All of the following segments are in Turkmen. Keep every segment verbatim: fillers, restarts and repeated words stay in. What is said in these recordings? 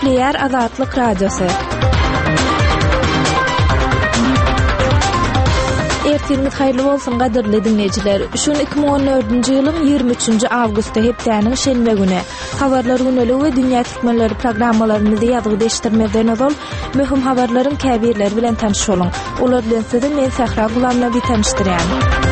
Nükleer Azatlyk Radiosu. Ertiniz hayırlı bolsun gaderli dinleyijiler. Şun iki bin on dördünji ýylyň ýygrimi üçünji awgustda hepdäniň şenbe güni habarlar güneli we dünýä türkmenleri programmalaryny ýadygy deşdirmeden ol möhüm habarlaryň käbirleri bilen tanış bolun. Olar bilen sizi men Sahra Gulamla bir tanışdyrýan.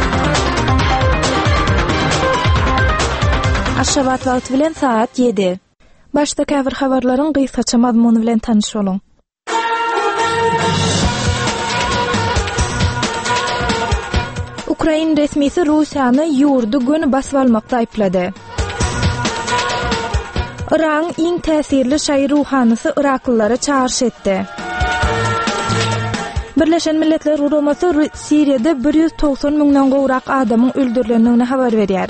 Aşgabat wagty bilen saat ýedi. Başda käbir habarlaryň gysgaça mazmuny bilen tanış bolun. Ukraina resmisi Rusiýany ýurdu gün basyp almakda aýplady. Iran iň täsirli şaýry ruhanysy Iraklylary çağırş etdi. Birleşen Milletler Guramasy Siriýada bir ýüz togson miňden gowrak adamyň öldürilendigini habar berýär.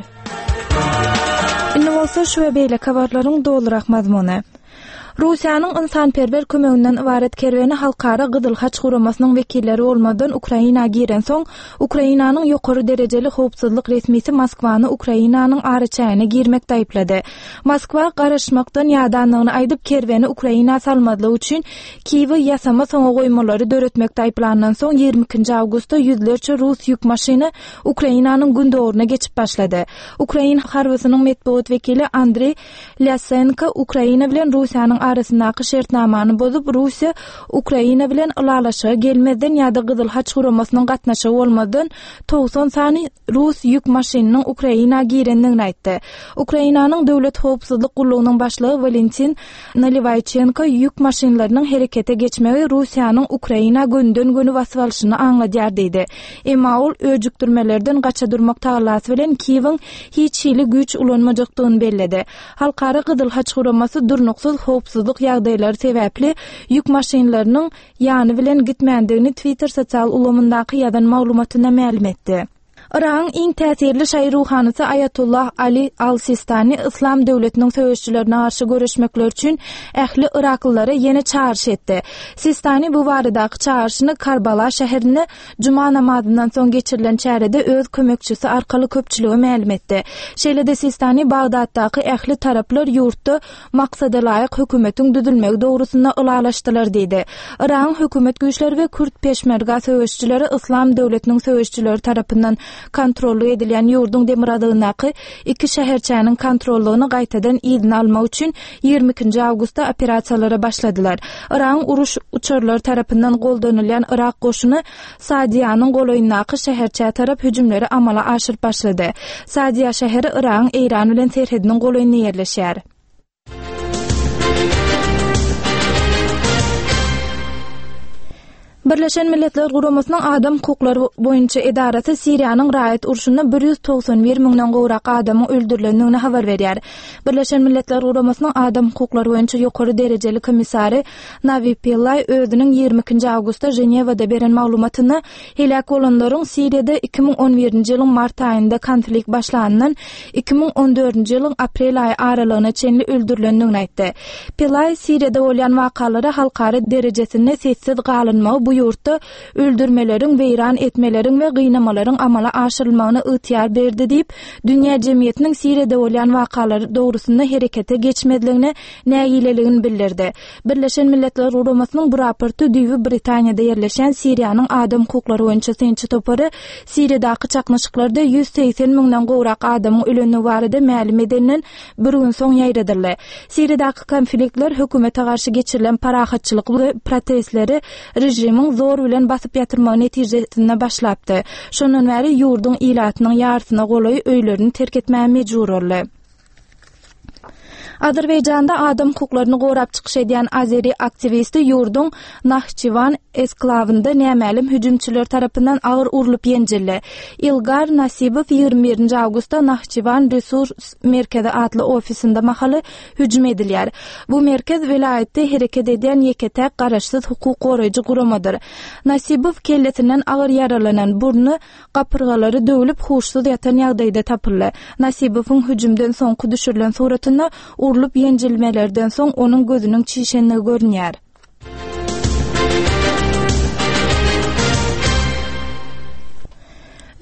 Indi bolsa şu we beýle habarlaryň dolurak mazmuny. Rusiýanyň insanperwer kömeginden ibaret kerweni halkara Gyzyl Haç Guramasynyň wekilleri bolmadan Ukraina giren soň Ukrainanyň ýokary derejeli howpsuzlyk resmisi Moskwany Ukrainanyň araçaýyna girmekde aýplady. Moskwa garaşmakdan ýadanlygyny aýdyp kerweni Ukraina salmadygy üçin Kiýewi ýasama soňa goýmalary döretmekde aýplandan soň ýygrimi ikinji awgustda ýüzlerçe rus ýük maşyny Ukrainanyň gündoğruna geçip başlady. Ukraina harbysynyň medeniýet wekili Andrey Lyasenko Ukraina bilen Rusiýanyň arasyndaky şertnamany bozup Rusiýa Ukraina bilen ulalaşa gelmeden ýa-da Gyzyl Haç Guramasynyň gatnaşygy bolmadan togson sany rus ýük maşynynyň Ukraina girendigini aýtdy. Ukrainanyň döwlet howpsuzlyk gullugynyň başlygy Valentin Nalivaychenko ýük maşynlarynyň herekete geçmegi Rusiýanyň Ukraina günden güni basyp alyşyny aňladýar diýdi. Emma ol öjükdirmelerden gaça durmak taýlasy bilen Kiýewiň hiç hili güç ulanmajakdygyny belledi. Halkara Gyzyl Haç Guramasy durnuksuz howpsuzlyk ýagdaýlary sebäpli ýük maşynlarynyň ýany bilen gitmändigini Twitter sosial ulamyndaky ýadan maglumatyna ma'lum etdi. Iran iň täsirli şaýry ruhanysy Ayatullah Ali Al-Sistani İslam döwletiniň söwüşçilerine garşy görüşmekler üçin ähli Iraklylary ýene çağırş etdi. Sistani bu baradaky çağırşyny Karbala şäherine Juma namazyndan soň geçirilen çärede öz kömekçisi arkaly köpçüligi ma'lum etdi. Şeýle-de Sistani Bagdatdaky ähli taraplar ýurtda maksada laýyk hökümetiň düzülmegi dogrusynda ulalaşdylar diýdi. Iran hökümet güýçleri we Kürt peşmerga söwüşçileri İslam döwletiniň söwüşçileri tarapyndan kontrolly edilen ýurdun demiradygynaky iki şäherçäniň kontrollygyny gaýtadan ýygyny almak üçin ýygrimi ikinji awgustda operasiýalara başladylar. Iran uruş uçarlary tarapyndan goldanylan Irak goşuny Sadiýanyň goloýundaky şäherçä tarap hüjümleri amala aşyryp başlady. Sadiýa şäheri Iran Eýran bilen serhediniň goloýunda ýerleşýär. Birleşen Milletler Guramasynyň adam hukuklary boýunça edarasy Siriýanyň raýat urşunda bir ýüz togson bir miňden gowrak adamyň öldürilendigini habar berýär. Birleşen Milletler Guramasynyň adam hukuklary boýunça ýokary derejeli komissary Navi Pillay özüniň ýygrimi ikinji awgustda Jenewada beren maglumatyny helak bolanlaryň Siriýada iki bin on birinji ýylyň mart aýynda konflikt başlanandan iki bin on dördünji ýylyň aprel aýy aralygyna çenli öldürilendigini aýtdy. Pillay Siriýada bolan wakalary halkary derejesinde sessiz galynmagy bu ýurtda öldürmeleriň, weýran etmeleriň we gynamalaryň amala aşyrylmagyna ýetýär berdi diýip, dünýä jemgyýetiniň Siriýada bolan wakalary dogrusynda herekete geçmediligini näýileligini bildirdi. Birleşen Milletler Guramasynyň bu raportu Düýbi Britaniýada ýerleşen Siriýanyň adam hukuklary boýunça synçy topary Siriýadaky çaknaşyklarda ýüz seksen miňden gowrak adamyň öleni barada ma'lum edilenden bir gün soň ýaýradyldy. Siriýadaky konfliktler hökümete garşy geçirilen parahatçylyk we protestleri rejimiň zor bilen basyp ýatyrmagy netijesinde başlapdy. Şondan bäri ýurdun ilatynyň ýarsyna golaý öýlerini terk etmäge mejbur boldy. Azerbaýjanda adam hukuklaryny gorap çykyş edýän azeri aktivisti ýurdun Nahçıvan esklawynda nämälim hüjümçiler tarapyndan agyr urulyp ýenjildi. Ilgar Nasibow ýygrimi birinji awgustda Nahçıvan resurs merkezi adly ofisinde mahaly hüjüm edilýär. Bu merkez vilayetde hereket edýän ýeketäk garaşsyz hukuk goraýjy guramadyr. Nasibow kellesinden agyr ýaralanan burnu gapyrgalary döwülip huşsuz ýatan ýagdaýda tapyldy. Nasibowyň hüjümden soňky düşürilen suratynda urulup yenilmelerden soň onun gözünün çişenligi görünýär.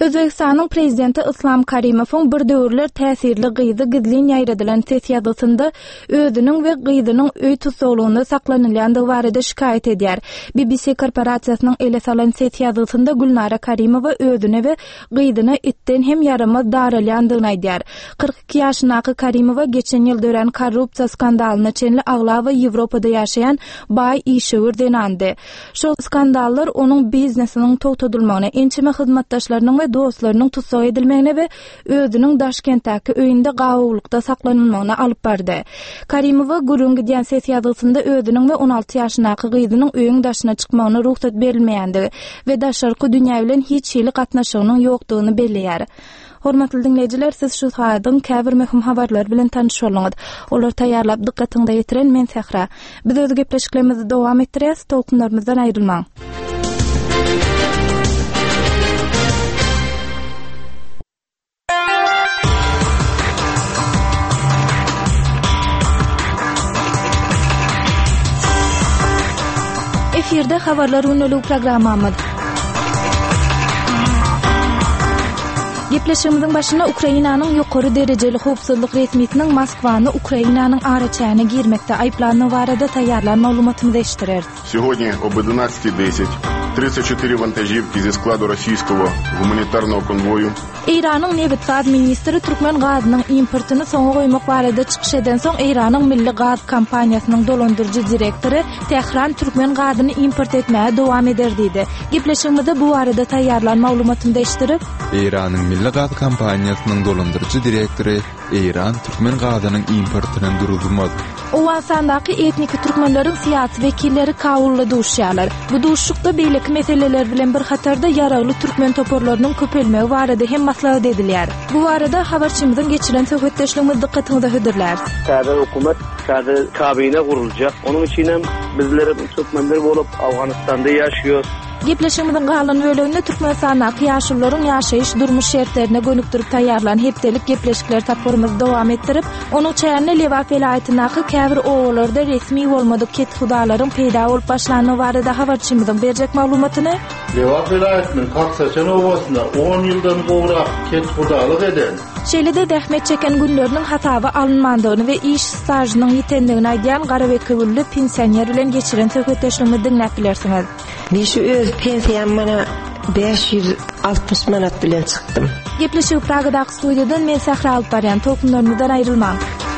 Özbekistanyň prezidenti Islom Karimowyň bir döwürler täsirli gyzy gizlin ýaýradylan sessiýasynda özüniň we gyzynyň öý tutulgyny saklanylýandygy barada şikayet edýär. B B C korporasiýasynyň ele salan sessiýasynda Gulnara Karimowa özüne we gyzyna itden hem yaramaz daralýandygyny aýdýar. kırk iki ýaşyndaky Karimowa geçen ýyl dören korrupsiýa skandalyna çenli agla we Ýewropada ýaşaýan baý işgör denandi. Şol skandallar onuň biznesiniň togtadylmagyna, ençeme hyzmatdaşlarynyň we dostlarynyň tutsak edilmegine we özüniň Daşkentdäki öýünde gawulykda saklanylmagyna alyp bardy. Karimowa gurun gidýän sessiýasynda özüniň we on alty ýaşyndaky gyzynyň öýüň daşyna çykmagyna ruhsat berilmeýändigi we daşarky dünýä bilen hiç ýyly gatnaşygynyň ýokdugyny belleýär. Hormatly dinleýijiler, siz şu saýdym käbir möhüm habarlar bilen tanyş bolňyz. Olar taýýarlap dikkatiňde ýetiren men Sehra. Biz öz gepleşiklerimizi dowam etdirýäs, tolkunlarymyzdan aýrylmaň. Efirde habarlar ünlü programmamız. Gepleşigimizin başyna Ukrainanyň ýokary derejeli howpsuzlyk resmiýetiniň Moskwany Ukrainanyň araçagyna girmekde aýplanyny barada taýýarlan maglumatymyzy eşitdirýär. Сегодня об одиннадцати десять тридцать четыре вантажівки зі складу російського гуманітарного конвою. İran'ın Neft Gaz Ministri Türkmen gazynyň importyny soňa goýmak barada çykyş eden soň İran'yň Milli Gaz Kompaniýasynyň dolandyrjy direktori Tehran Türkmen gazyny import etmäge dowam eder diýdi. Gepleşigimizde bu barada taýýarlan maglumatymyzy eşitdirip, İran'yň Milli Gaz Kompaniýasynyň dolandyrjy direktori İran Türkmen gazynyň importyny durulmady. O sandaky etnik türkmenleriň syýasy wekilleri kawulla duşýarlar. Bu duşlukda beýleki meseleler bilen bir hatarda ýaragly türkmen toporlarynyň köpelmegi barada hem maslahat edilýär. Bu barada habarçymyzyň geçiren söhbetdeşligimiz dikkatiňize hödürler. Täze hökümet, täze kabine guruljak. Onuň üçin bizler türkmenler bolup Awganystanda ýaşaýýar. Gepleşigimizin galan bölüminde Türkmenistandaky ýaşullaryň ýaşaýyş durmuş şertlerine gönükdirip taýýarlan hepdelik gepleşikler tapyrymyzy dowam etdirip, onuň çaýany Leva vilayatynaky käbir owalarda resmi bolmadyk ket hudalaryň peýda bolup başlanyny barada habarçymyzyň berjek maglumatyny Leva vilayatynyň Kaksaçan owasynda on ýyldan gowrak ket hudalyk eden Şeýlede dähmet çeken günleriniň hataby alınmandygyny we iş stajynyň ýetendigini aýdýan Garabek Gülli pensioner bilen geçiren söhbetdeşligimizi dinläp bilersiňiz. Biz öz pensiyam mana beş yüz altmış manat bilen çykdym. Gepleşik Pragadaky studiýadan men Sehra alyp barýan tokunlarymyzdan aýrylmaň.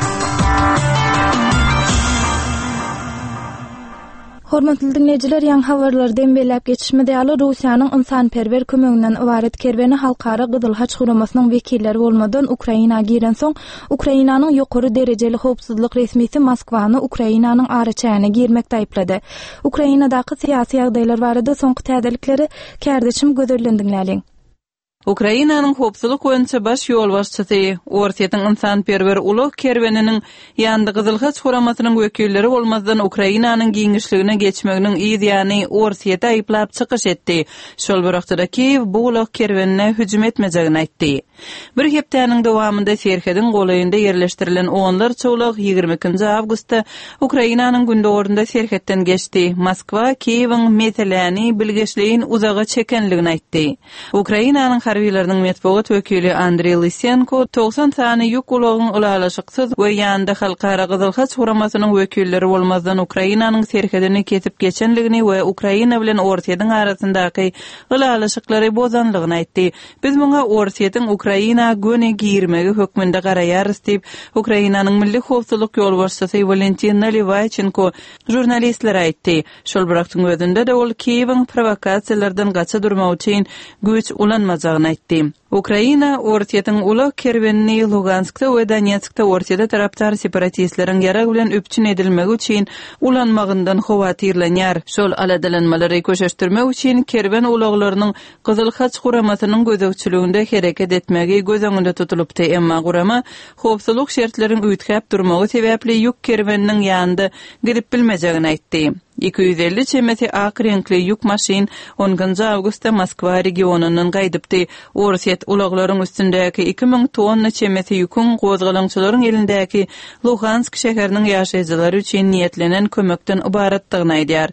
Hormatly dinleyijiler, ýa-ni habarlardan belläp geçişmede ýaly Russiýanyň ynsanperwer kömeginden ibaret kerweni halkara Gyzyl Haç guramasynyň wekilleri bolmadan Ukraina giren soň Ukrainanyň ýokary derejeli howpsuzlyk resmiýeti Moskwany Ukrainanyň araçagyna girmekde aýplady. Ukrainadaky syýasy ýagdaýlar barada soňky täzelikleri kärdeşim gözellendiňläliň. Ukrainanyň howpsuzlyk boýunça baş ýol başçysy, Ortiýetiň ynsanperwer ulug kerweniniň ýandy Gyzyl Haç guramasynyň wekilleri bolmazdan Ukrainanyň giňişligine geçmeginiň ýa-ni Ortiýete aýplap çykyş etdi. Şol bir wagtda Kiýew bu ulug kerwenine hüjüm etmejegini aýtdy. Bir hepdeniň dowamında Serhedin golayynda ýerleşdirilen onlar çowluk ýygrimi ikinji awgustda Ukrainanyň gündogorunda Serhetden geçdi. Moskwa Kiýewiň meseleni bilgeçliğin uzaga çekenligini aýtdy. Ukrainanyň harbiýetleriniň metbuat wekili Andrey Lysenko doksan sany ýük ulagyň ulalaşyksyz we ýandy halkara Gyzyl Haç guramasynyň wekilleri bolmazdan Ukrainanyň Serhedini kesip geçenligini we Ukraina bilen Ortiýetiň arasyndaky ulalaşyklary bozanlygyny aýtdy. Biz muňa Ortiýetiň Ukraina göne girmegi hökmünde garaýar diýip Ukrainanyň milli howpsuzlyk ýolbaşçysy Valentin Nalyvaýchenko jurnalistlere aýtdy. Şol bıraktyň özünde de ol Kiýewiň provokasiýalardan gaça durmak üçin güç ulanmajagyny aýtdy. Ukraina Ortiýetiň ulag kerwenini Luganskda we Donetskda Ortiýada taraptar separatistleriň ýarag bilen öpçün edilmegi üçin ulanmagyndan howatyrlanýar. Şol aladalanmalary köşeşdirmek üçin kerwen ulaglarynyň Gyzyl Haç guramasynyň gözegçiliginde hereket etmegi göz öňünde tutulupdy, emma gurama howpsuzlyk şertlerini üýtgäp durmagy sebäpli ýük kerweniniň ýanynda girip bilmejegini aýtdy. iki yüz elli çemeti ak renkli yük maşin onuncu awgustda Moskwa regionundan gaýdypdy. Ortiýet ulaklaryň üstündäki iki ming tonna çemeti ýükün gozgalançylaryň elindäki Luhansk şäheriniň ýaşaýjylary üçin niýetlenen kömekden ibaratdygyny aýdýar.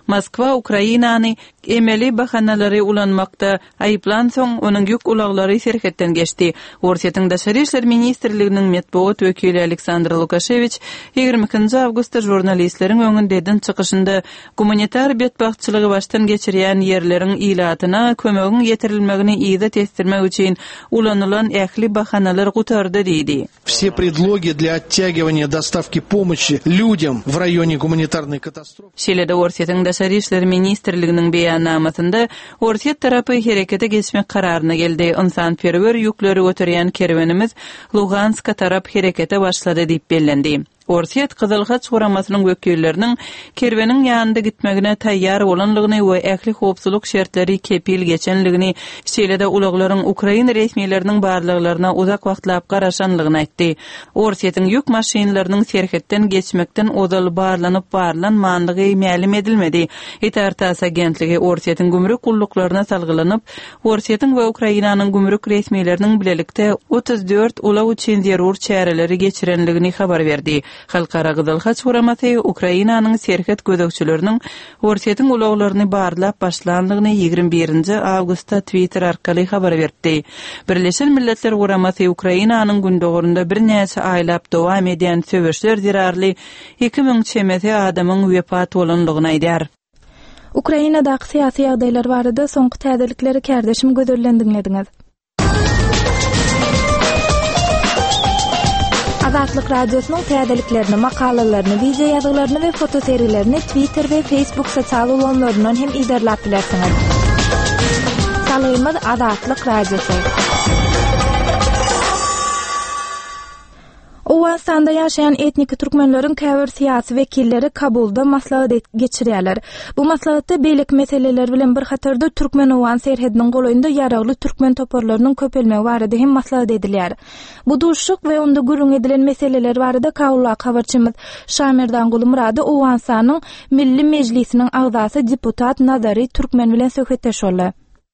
Moskva Ukrainany emeli bahanalary ulanmakda ayıplan soň onuň ýük ulaglary serhetden geçdi. Orsiýetiň Daşary işler ministrliginiň medeniýet wekili Aleksandr Lukashevich ýygrimi ikinji awgustda jurnalistleriň öňündeden çykyşynda humanitar betbagtçylygy başdan geçirýän ýerleriň ilatyna kömegiň ýetirilmegini ýyda testirmek üçin ulanylan ähli bahanalar gutardy diýdi. Все предлоги для оттягивания доставки помощи людям в районе гуманитарной катастрофы. Şeýle-de Orsiýetiň Daşary işler ministrliginiň beýannamasynda Orsiýet tarapy herekete geçmek kararyna geldi. Insanperwer ýükleri götürýän kerwenimiz Luganska tarap herekete başlady diýip bellendi. Orsiýet Gyzyl Haç guramasynyň wekilleriniň kerweniň ýanynda gitmegine taýýar bolanlygyny we ähli howpsuzlyk şertleri kepil geçenligini, şeýle-de ulaklaryň Ukraina resmiýetleriniň barlyklaryna uzak wagtlap garaşanlygyny aýtdy. Orsiýetiň ýük maşinalarynyň serhetden geçmekden ozal barlanyp barlanmandygy ma'lum edilmedi. Etartas agentligi Orsiýetiň gümrük gulluklarına salgylanyp, Orsiýetiň we Ukrainanyň gümrük resmiýetleriniň bilelikde otuz dört ulaw üçin zerur çäreleri geçirenligini habar berdi. Halkara Gyzyl Haç guramasy Ukrainanyň serhet gözegçileriniň Orsiýetiň ulaglaryny barlap başlandygyny ýygrimi birinji awgustda Twitter arkaly habar berdi. Birleşen Milletler guramasy Ukrainanyň gündogurunda bir näçe aýlap dowam edýän söwüşler zirarly iki ming çemesi adamyň wepat bolanlygyny aýdar. Ukrainadaky syýasy ýagdaýlar barada soňky täzelikleri kärdeşim gözlemlediňiz. Azatlyk radiosynyň täzeliklerini, makalalaryny, video ýazgalaryny we foto seriýlerini Twitter we Facebook sosial ulanlaryndan hem izlerläp bilersiňiz. Salaýymyz Azatlyk radiosy. Owastanda ýaşaýan etnik türkmenleriň käbir syýasy wekilleri Kabulda maslahat geçirýärler. Bu maslahatda beýlik meseleler bilen bir hatarda Türkmen owan serhediniň goýunda ýaragly türkmen toparlarynyň köpelmegi barada hem maslahat edilýär. Bu duşuk we onda gürüň edilen meseleler barada Kabulda habarçymyz Şamerdan Gulmurady Owastanyň Milli Mejlisiniň agzasy deputat Nazary Türkmen bilen söhbetleşýärler.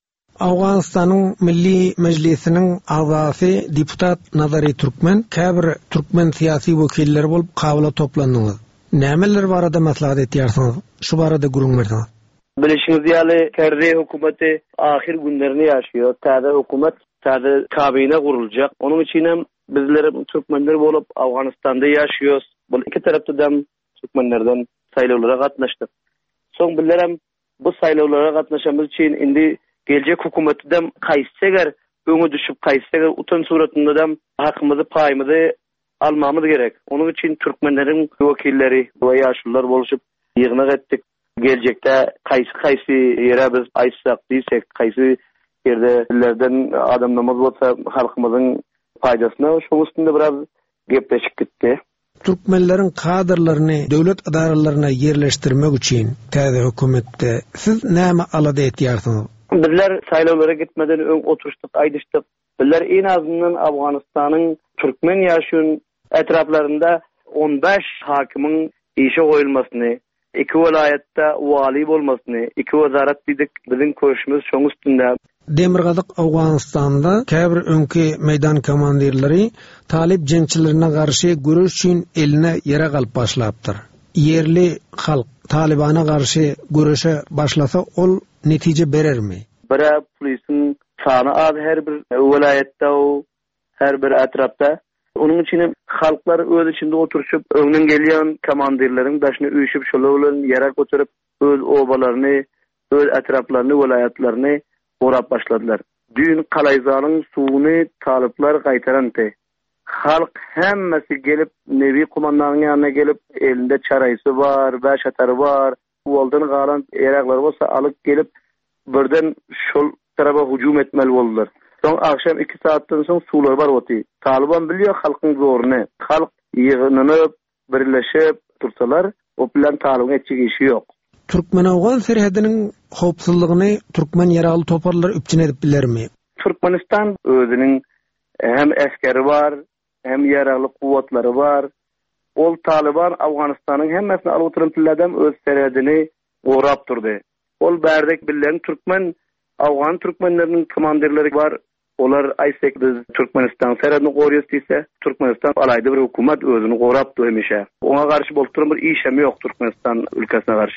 Awganistanyň Milli Mejlisiniň agzasy deputat Nazary Türkmen käbir türkmen syýasy wekilleri bolup kabula toplandyňyz. Nämeler barada maslahat etýärsiňiz? Şu barada gürüňmersiňiz. Bilişiniz ýaly Kärde hökümeti ahir günlerini ýaşaýar. Täze hökümet, täze kabine guruljak. Onuň üçin hem bizler türkmenler bolup Awganistanda ýaşaýos. Bu iki tarapdan türkmenlerden saýlawlara gatnaşdyk. Soň bizler hem bu saýlawlara gatnaşmamyz üçin indi gelecek hökümetden kaýsyger öňe düşüp kaýsyger utan suratynda da hakymyzy paýymyzy almamyz gerek. Onuň üçin türkmenleriň wekilleri we ýaşlylar boluşup ýygynak etdik. Gelecekde kaýsy kaýsy ýere biz aýtsak diýsek, kaýsy ýerde dillerden adamlarymyz bolsa halkymyzyň paýdasyna şoň üstünde biraz gepleşik gitdi. Türkmenleriň kadrlaryny döwlet adaralaryna ýerleşdirmek üçin täze hökümetde siz näme alada etýärsiňiz? Bizler saýlawlara gitmeden öň oturuşdyk, aýdyşdyk. Bizler en azından Awganistanyň türkmen ýaşaýan etraplarynda on beş hakimyň işe goýulmasyny, iki vilayetde wali bolmasyny, iki wazarat diýdik. Biziň köşümüz şoň üstünde. Demirgazyk Awganistanda käbir öňki meýdan komandirleri talip jengçilerine garşy görüş üçin eline ýere galyp başlapdyr. Yerli halk Talibana garşy görüşe başlasa ol netije berermi? Bira polisin sany az her bir vilayetde o her bir etrapda. Onuň üçin halklar öz içinde oturuşup öňden gelýän komandirleriň başyna üýüşüp şolary ýere götürüp öz obalaryny, öz etraplaryny, vilayetlerini orap başladylar. Dün Kalaýzanyň suwuny talyplar gaýtarante. Halk hemmesi gelip nevi komandanyň ýanyna gelip elinde çaraýsy bar, beş atary bar, boldan galan eraklar bolsa alyp gelip birden şol tarafa hüjum etmeli boldular. Soň akşam iki saatdan soň suwlar bar boti. Taliban bilýär halkyň zoruny. Halk ýygynyp, birleşip tursalar, o bilen Taliban etjek işi ýok. Türkmen-Awgan serhediniň howpsuzlygyny türkmen ýaraly toparlar üpçün edip bilermi? Türkmenistan özüniň hem askeri bar, hem ýaraly kuwatlary bar. Ol Taliban Awganistanyň hemmesini alyp oturan öz serhedini gorap durdy. Ol bärdek bilen türkmen Awgan türkmenleriniň komandirleri bar. Olar aýsak biz Türkmenistan serhedini gorýas diýse, Türkmenistan alaydy bir hökümet özüni gorap durýar. Oňa garşy bolup turan bir işem ýok Türkmenistan ülkesine garşy.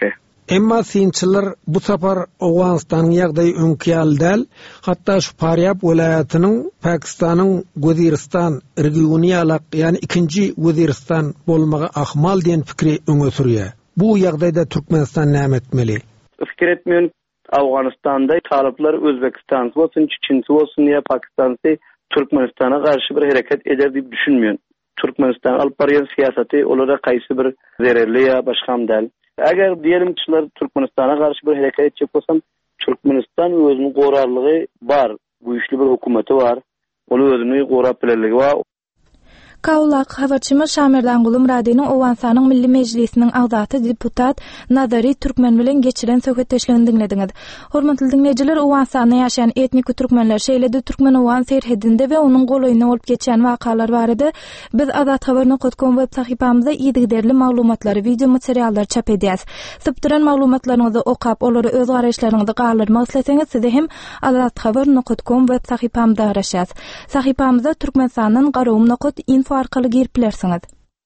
Emma sinçiler bu sapar Awganistanyň ýagdaýy öňkýal däl, hatda şu Faryab welaýatynyň Pakistanyň Waziristan regiony ýalak, ýani ikinji Waziristan bolmagy ahmal diýen pikri öňe sürýär. Bu ýagdaýda Türkmenistan näme etmeli? Fikir etmeýän Awganistanda talyplar Özbekistan bolsun, Çinçi bolsun ýa Pakistançy Türkmenistana garşy bir hereket eder diýip düşünmeýän. Türkmenistan alyp barýan siýasaty olara gaýsy bir zererli ýa başgam däl. Eger diyelim ki Türkmenistan'a karşı bir hareket edecek olsam, Türkmenistan özünün gorarlığı var. Bu işli bir hükümeti var. Onu özünün gorap bilerligi var. Kawlak habarçymy Şamerdan Gulum Radiosynyň Awganistanyň Milli Mejlisiniň agzaty deputat Nazary Türkmen bilen geçiren söhbetdeşligini dinlediňiz. Hormatly dinleýijiler, Awganistanda ýaşaýan etnik türkmenler şeýlede Türkmen Awgan serhedinde we onuň golaýyna bolup geçen wakalar barady. Biz Azat Habar nokta com web sahypamyzda ýygyderli maglumatlary, video materiallar çap edýäs. Sypdyran maglumatlaryňyzy okap, olary öz garaşlaryňyzy galdyrmak isleseňiz, siz hem Azat Habar nokta com web sahypamyzda garaşas. Sahypamyzda Türkmenistanyň garawum nokta info arkaly girip bilersiňiz.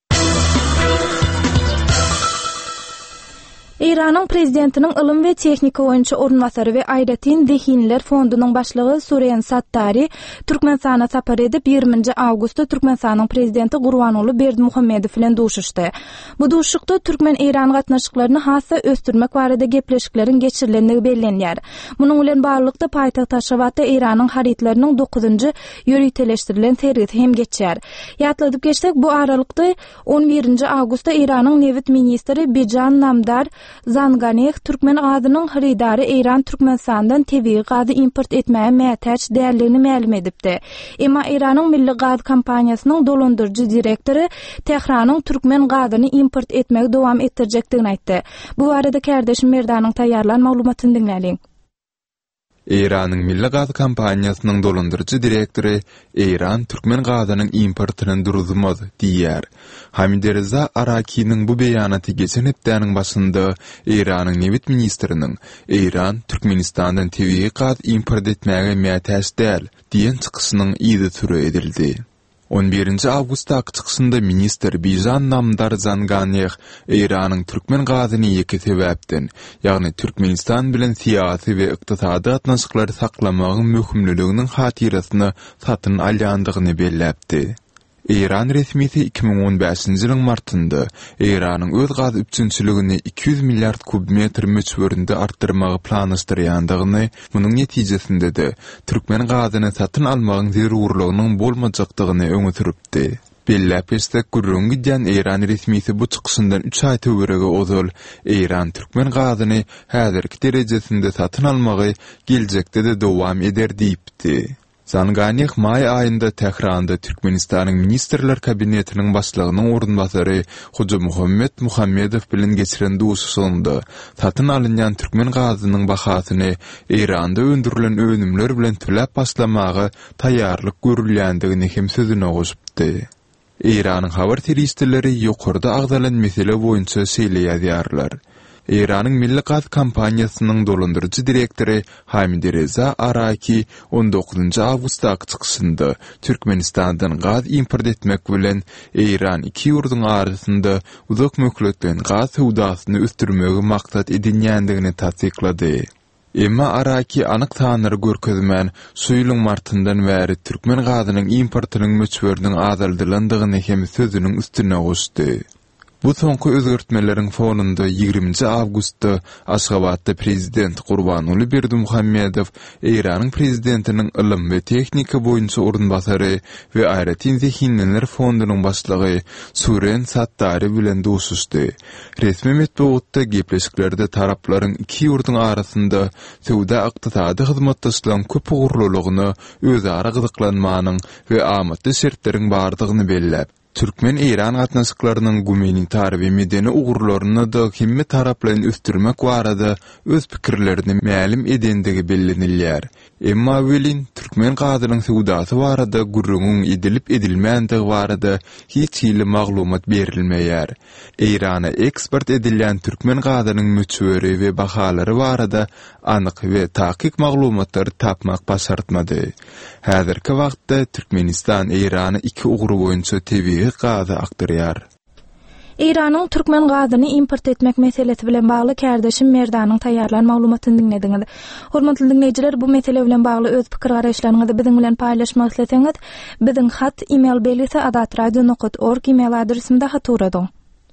İran'ın prezidentinin ilim ve teknika oyuncu orunmasarı ve Ayratin Zehinler Fondu'nun başlığı Sureyn Sattari, Türkmenistan'a sapar edip ýygrymynjy awgustda Türkmenistan'ın prezidenti Gurbanuly Berdimuhammedow bilen duşuşdy. Bu duşuşykda Türkmen İran gatnaşyklaryny hassa östürmek barada gepleşiklerin geçirilendigi bellenýär. Munyň bilen barlykda paýtaxt Aşgabatda İran'ın haritlarynyň dokuzunjy ýöriteleşdirilen sergisi hem geçýär. Ýatladyp geçsek, bu aralykda on birinji awgustda İran'ın Nevit ministri Bejan Namdar Zanganeh Türkmen gazynyň haridary İran Türkmenistandan tebii gazy import etmäge mätäç dälligini ma'lum edipdi. Emma İranyň Milli Gaz Kompaniýasynyň dolandyrjy direktori Tehranyň Türkmen gazyny import etmäge dowam etdirjekdigini aýtdy. Bu barada kardeşim Merdanyň taýýarlan maglumatyny dinläliň. İran'ın Milli Gaz Kompaniýasynyň dolandyrjy direktori İran Türkmen gazynyň importyny durdurmaz diýär. Hamidreza Araki'nin bu beýanaty geçen hepdäniň başynda İran'ın Nevit ministriniň İran Türkmenistandan tebii gaz import etmäge mätäç däl diýen çykyşynyň ýygy türe edildi. on birinji awgustda çykysynda minister Bejan Namdar Zanganeh İran'ın Türkmen gazyny iki sebäpden, ýagny Türkmenistan bilen siýasy we ykdysady gatnaşyklary saklamagyň möhümliginiň hatirasyny satyn alýandygyny belläpdi. İran resmisi iki bin on beşinji ýylyň martynda İran'ın öz gaz üçinçiligini iki yüz milliard kubmetr möçberinde artdyrmagy planlaşdyrýandygyny, munyň netijesinde de Türkmen gazyny satyn almagyň zerurlygynyň bolmajakdygyny öňe süripdi. Belläpesde gurrun gidýän İran resmisi bu çykysyndan üç aý töwerege ozal İran Türkmen gazyny häzirki derejesinde satyn almagy geljekde de dowam eder diýipdi. Zanganeh may ayında Tehranda Türkmenistanyň ministrler kabinetiniň başlygynyň orunbasary Hoca Muhammed Muhammedow bilen geçiren duşuşynda satyn alynýan Türkmen gazynyň bahasyny İranda öndürilen önümler bilen tülep başlamagy taýýarlyk görülýändigini hem sözüne goşupdy. İranyň habar teristleri ýokarda agdalan mesele boýunça söýleýärler. İran'ın Milli Gaz Kompaniýasynyň dolandyrjy direktori Hamidreza Araki on dokuzunjy awgustda çykysynda Türkmenistandan gaz import etmek bilen İran iki ýurduň arasynda uzak möhletlen gaz sowdasyny östürmegi maksat edilýändigini tasdiklady. Emma Araki anyk tanary görkezmän şu ýylyň martyndan bäri Türkmen gazynyň importynyň möçberiniň azaldylandygyny hem sözüniň üstüne goşdy. Bu soňky özgertmeleriň fonunda ýygrimiňji awgustda Aşgabatda prezident Gurbanuly Berdimuhammedow İranyň prezidentiniň ilim we teknika boýunça orunbasary we Ayratin Zehinler Fondunyň başlygy Sureyn Sattari bilen duşuşdy. Resmi metbuatda gepleşiklerde taraplaryň iki ýurduň arasynda sowda ykdysady hyzmatdaşlygyň köp ugurlylygyny, özara gyzyklanmanyň we amatly şertleriň bardygyny belläp, Türkmen İran gatnaşyklarynyň gumanitar we medeni ugurlaryny da hemme taraplaryn östürmek barada öz pikirlerini ma'lum edendigi bellenilýär. Emma welin Türkmen gazynyň sowdasy barada gurrun edilip edilmändige barada hiç ýyly maglumat berilmeýär. İrana eksport edilýän Türkmen gazynyň möçberi we bahalary barada anyk we taýyk maglumatlar tapmak başartmady. Häzirki wagtda Türkmenistan İrany iki uguru boýunça tebii gazy aktarýar. İran'ın Türkmen gazyny import etmek meselesi bilen bagly kärdeşim Merdanyň taýýarlan maglumatyny dinlediňiz. Hormatly dinleýijiler, bu mesele bilen bagly öz pikir garaşlaryňyzy biziň bilen paýlaşmak isleseňiz, biziň hat e-mail belgisi adat radio nokta org e-mail adresimde hat uradyň.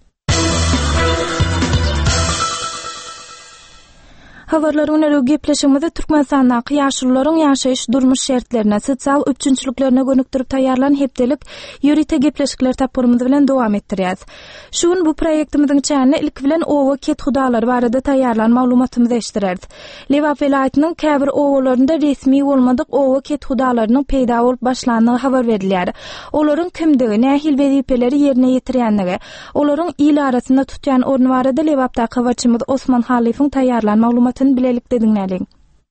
Habarlaryň öňe gepleşigimizde Türkmenistanyň ýaşullaryň ýaşaýyş durmuş şertlerine, sosial üçünçülüklerine gönükdirip taýýarlan hepdelik ýörite gepleşikler tapyrymyz bilen dowam etdirýäs. Şuň bu proýektimiziň çäni ilk bilen owa ket hudalary barada taýýarlan maglumatymyzy eşdireriz. Lewap welaýatynyň käbir owalarynda resmi bolmadyk owa ket hudalarynyň peýda bolup başlandygy habar berilýär. Olaryň kimdigi, nähil wezipeleri ýerine ýetirýänligi, olaryň il arasynda tutýan orny barada Lewapda habarçymyz Osman Halifoň taýýarlan maglumat bilelik dedinläling.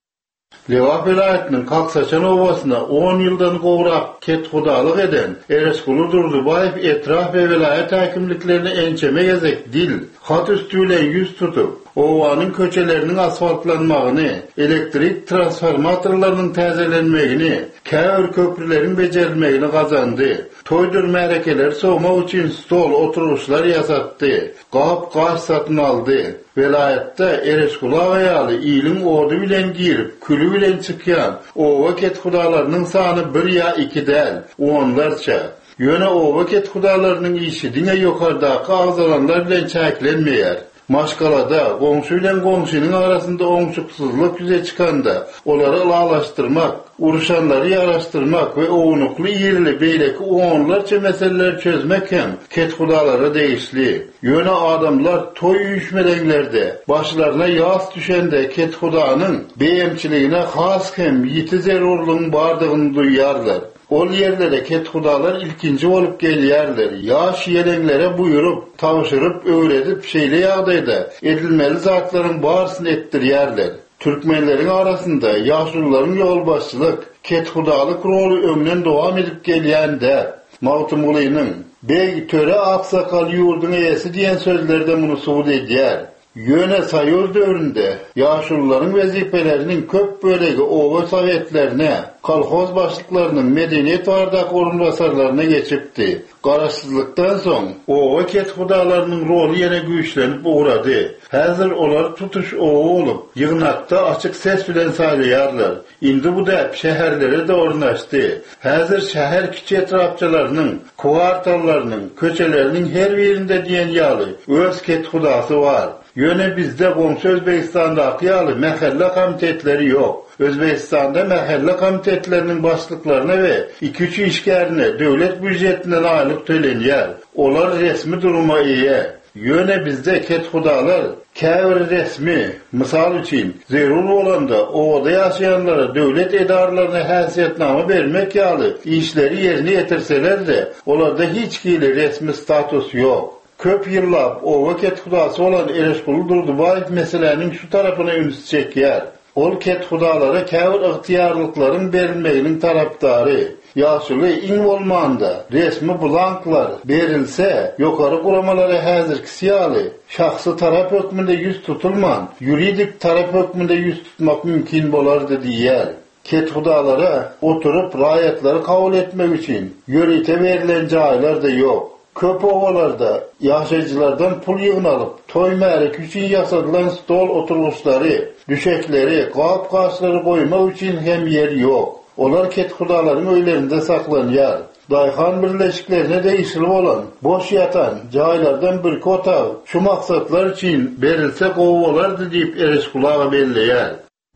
Lewap welaýatynyň Kaksaçan owasyna on ýyldan gowrak ket hudalyk eden Eresgul Durdubaýew etraf we welaýat häkimliklerini ençeme gezek dil, hat üstüle ýüz tutup, owanyň köçeleriniň asfaltlanmagyny, elektrik transformatorlarynyň täzelenmegini, käbir köprüleriň bejerilmegini gazandy. Toýdur märekeler soňmak üçin stol oturuşlar ýasatdy. Gap gaş satyn aldy. Welaýatda Eresgul aýaly ýylyň ordy bilen girip, külü bilen çykýan owa ket hudalarynyň sany bir ýa iki däl, onlarça. Ýöne owa ket hudalarynyň işi diňe ýokardaky agzalanlar bilen çäklenmeýär. Maşgalada goňşy bilen goňşynyň arasynda oňçuksuzlyk ýüze çykanda, olary ýalaşdyrmak, uruşanlary ýaraşdyrmak we ownukly ýerli beýleki onlarça meseleler çözmek hem ket hudalara değişli. Ýöne adamlar toý üýüşmelerinde, başlaryna ýas düşende ket hudanyň beýemçiligine has hem ýiti zerurlygyň bardygyny duýýarlar. Ol yerlere ket hudalar ilkinci olup gelýärler. Yaş yelenlere buyurup, tavşırıp, öwredip şeýle ýagdaýda edilmeli zatlaryň barysyny etdirýärler. Türkmenleriň arasynda ýaşullaryň ýolbaşçylyk, ket hudalyk roli öňden dowam edip gelýände, Mawtymgulynyň bey töre aksakal ýurduň eýesi diýen sözlerde muny suwut edýär. Ýöne Soýuz döwründe ýaşullaryň wezipeleriniň köp bölegi owa sowetlerine, kolhoz başlyklarynyň medeniýet bardak orunbasarlaryna geçipdi. Garaşsyzlykdan soň owa ket hudalarynyň roli ýene güýçlenip ugrady. Häzir olar tutuş owa bolup, ýygnakda açyk ses bilen saýlaýarlar. Indi bu da şäherlere de ornaşdy. Häzir şäher kiçi etrapçylarynyň, kwartallarynyň, köçeleriniň her birinde diýen ýaly öz ket hudasy bar. Ýöne bizde goňşy Özbekistanda ýaly mähelle komitetleri ýok. Özbekistanda mähelle komitetleriniň başlyklaryna we iki üç işgärine döwlet büdjetinden aýlyk tölenýär. Olar resmi duruma ýa. Ýöne bizde ket hudalar käbir resmi, mysal üçin zerur bolanda owada ýaşaýanlara döwlet edarlaryna häsiýetname bermek ýaly işleri ýerine ýetirseler-de, olarda hiç kili resmi status ýok. Köp ýyllap owa ket hudasy bolan Eresgul Durdubaýew meseleniň şu tarapyna üns çekýär. Ol ket hudalara käbir ygtyýarlyklaryň berilmeginiň tarapdary. Ýaşuly iň bolmanda resmi blanklar berilse, ýokary guramalara häzirki ýaly şahsy tarap hökmünde ýüz tutulman, ýuridik tarap hökmünde ýüz tutmak mümkin bolardy diýär. Ket hudalara oturup raýatlary kabul etmek üçin ýörite berilen jaýlar da ýok. Köp owalarda ýaşaýjylardan pul ýygnalyp, toý märek üçin ýasadylan stol oturuşlary, düşekleri, gap gaçlary goýmak üçin hem ýer ýok. Olar ket hudalaryň öýlerinde saklanýar. Daýhan birleşiklerine de işli bolan, boş ýatan jaýlardan bir kota şu maksatlar üçin berilse gowalardy diýip Eresgulaga belleýär.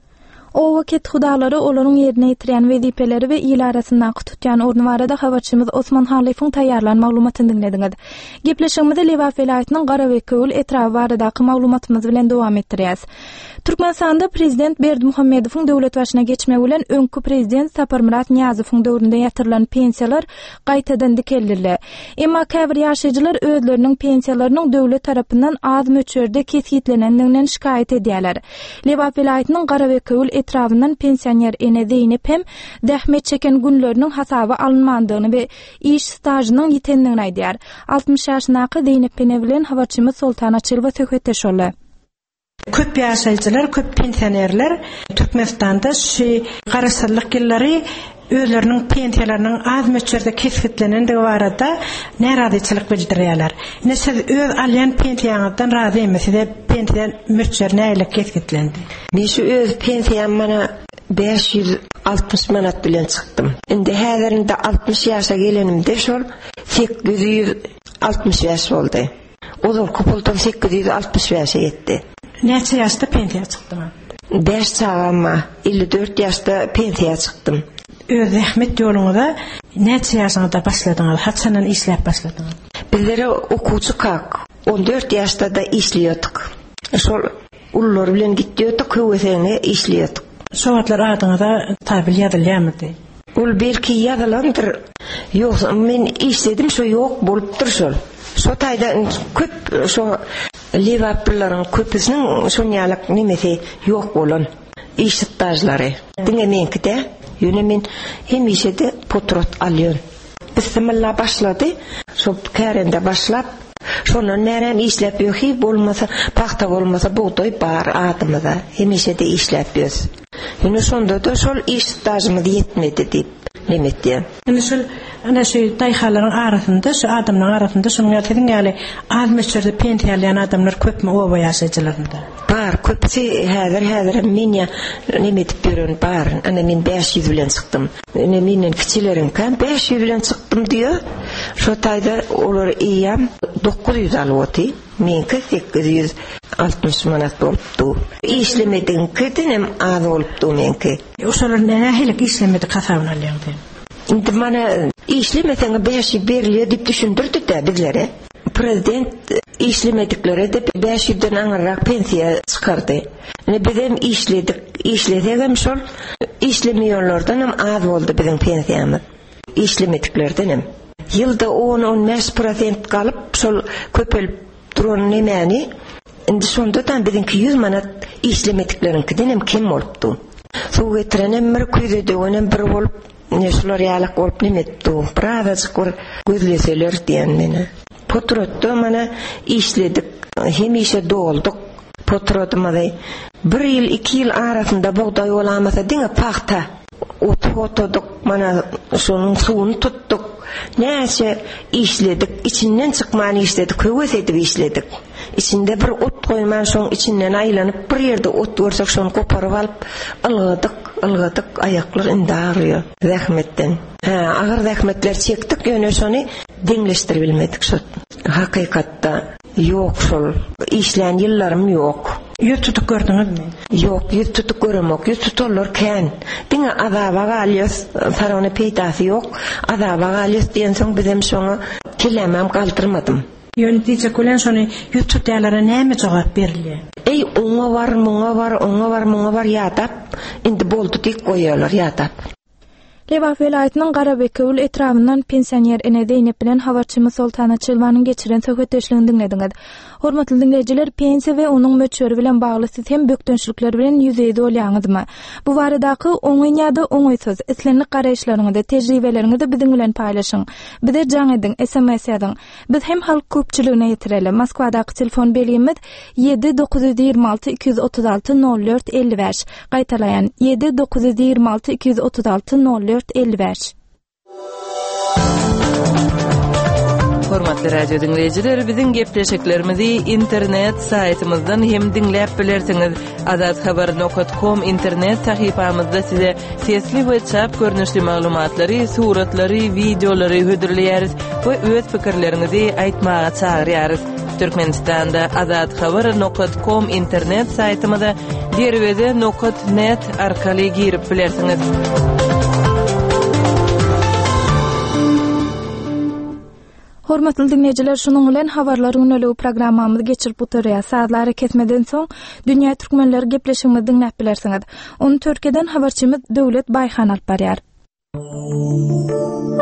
O ket hudalary olaryň ýerine ýetirýän wezipeleri we il arasynda tutýan orny barada habarçymyz Osman Halifoň taýýarlan maglumatyny dinlediňiz. Gepleşigimizde Lewap welaýatynyň Garawekköl etrawy baradaky maglumatymyz bilen dowam etdirýäs. Türkmenistanda prezident Berdimuhammedowyň döwlet başyna geçmegi bilen öňkü prezident Saparmurat Niýazowyň döwründe ýatyrılan pensiýalar gaýtadan dikildi. Emma käbir ýaşaýjylar özleriniň pensiýalarynyň döwlet tarapyndan az möçberde kesgitlenendiginden şikayet edýärler. Lewap welaýatynyň Garawekköl etrafından pensioner ene Zeynep hem dähmet çeken günlerinin hasaby alınmandığını ve iş stajynyň ýitendigini aýdýar. altmış ýaşyndaky Zeynep bilen habarçymyz Sultan Açylova söhbetdeş boldy. Köp ýaşaýjylar, köp pensionerler Türkmenistanda şu garaşsyzlyk ýyllary özlerinin pensiyalarının az möçerde kesgitlenendigi barada naradyçylyk bildirýärler. Ne siz öz alýan pensiýaňyzdan razy emesiniz, pensiýa möçler näle kesgitlendi? Men şu öz pensiýam mana beş yüz altmış manat bilen çykdym. Indi häzirinde altmış ýaşa gelenimde şol sekiz yüz altmış ýaş boldy. Ozal kupuldan sekiz yüz altmış ýaşa ýetdi. Näçe ýaşda pensiýa çykdym? beş çağama elli dört ýaşda pensiýa çykdym. Öz rahmet ýoluňyzda näçe ýaşyňyzda başladyňyz? Haçanan işläp başladyňyz? Bizlere okuwçy kak on dört ýaşda da işliýärdik. Şol ullar bilen gitýärdik, köwesene işliýärdik. Şowatlar adyňyza tabil ýazylýarmydy? Ul belki ýazylandyr. Ýok, men işledim, şo ýok bolupdyr şol. Şo taýda köp şo Liverpool'ların köpüsünün şonyalık nimesi yok bolan iş stajlary. Diňe menkide ýöne men hemişe de potrot alýan. Bismillah başlady. Şo kärende başlap şonu nerem işläp ýöki bolmasa paxta bolmasa buğday bar adymyda hemişe de işläp ýöz. Ýöne şonda da şol iş stajymy ýetmedi diýip nimetdi. Ýöne şol ana şu taýhalaryň arasynda, şu adamlaryň arasynda şonuň ýatydyň ýaly az möçerde pensiýalyan adamlar köpmi oba ýaşaýjylarynda? Bar, köpsi häzir häzir men nimetip ýören bar. Ana men beş yüz bilen çykdym. Ene menen kiçilerim kan beş yüz bilen çykdym diýär. Şo taýda olar iýam dokuz yüz alýardy. Menki sekiz yüz altmış manat bolupdy. İşlemediň kedinem az bolupdy menki. Oşalar nähili işlemedi kasabyny alýardy. Indi mana işlemeseňe beş yüz berilýär diýip düşündirdi de bizlere. Prezident işlemedikleri de beş yüzden aňarak pensiýa çykardy. Ne bizim işledik, işlesegem şol işlemeýärlerden hem az boldy bizim pensiýamyz. İşlemediklerden hem. Ýylda on on beş prosent galyp şol köpelip duran nemeni indi şonda da bizimki yüz manat işlemediklerinkiden hem kim bolupdy. Suw getirenem bir küýde önem bir bolup neşler ýalyk bolup nimetdi. Brazaçyk bir gözleseler diýen meni. Potrotda mana işledik, hemişe dolduk. Potrotmady bir ýyl iki ýyl arasynda buğday bolamasa diňe paxta ot otoduk, mana şonuň suwuny tuttuk. Näçe işledik, içinden çykman işledik, köwes edip işledik. İçinde bir ot koyman şoň içinden aýlanyp bir ýerde ot görsek şonu koparyp alyp algadyk, algadyk, aýaklar indi ağrıyor rahmetten. Ha, agyr rahmetler çekdik, ýöne şonu deňleşdirip bilmedik şo. Hakykatda ýok şol. İşlän ýyllarym ýok. Ýüz tutup gördüňizmi? Ýok, ýüz tutup göremok, ýüz tutarlar kän. Diňe azaba galyýas, sarany peýdasy ýok. Azaba galyýas diýen soň bizem şoňa kelemem galdyrmadym. Ýönetici kulen şonu ýüz tutýarlara näme jogap berilýär? Ey, oňa bar, moňa bar, oňa bar, moňa bar ýatap, indi boldy diýip goýýarlar ýatap. Lebap welaýatynyň Garabekowul etrafyndan pensioner Ene Zeynep bilen habarçymyz Sultana Çylwanyň geçiren söhbetdeşligini dinlediňiz. Hormatly dinleyijiler, pensiýa we onuň möçleri bilen bagly siz hem bökdönçlikler bilen ýüzeyde bolýaňyzmy? Bu baradaky oňaýňada oňaýsız islenlik garaýşlaryňyzda, tejribeleriňizde biziň bilen paýlaşyň. Bize jaň ediň, S M S ýazyň. Biz hem halk köpçüligine ýetirelim. Moskwadaky telefon belýimiz yedi dokuz yüz ýygrimi alty iki yüz otuz alty nol dört elli beş. Gaýtalaýan yedi dokuz yüz ýygrimi alty iki yüz otuz alty nol dört elli beş. Hormatly radio dinleyijiler, biziň gepleşiklerimizi internet saytymyzdan hem dinläp bilersiňiz. azat habar nokta com internet sahypamyzda size sesli we çap görnüşli maglumatlary, suratlary, videolary hödürleýäris we öz pikirlerinizi aýtmaga çagyrýarys. Türkmenistanda azat habar nokta com internet saytymyza derwede nokta net arkaly girip bilersiňiz. Hormatly dinleyijiler, şonuň bilen habarlary ünlü programmamyzy geçirip butarýar. Saatlary ketmeden soň dünýä türkmenleri gepleşigini dinläp bilersiňiz. Onu Türkiýeden habarçymyz Döwlet Baýhan alyp barýar.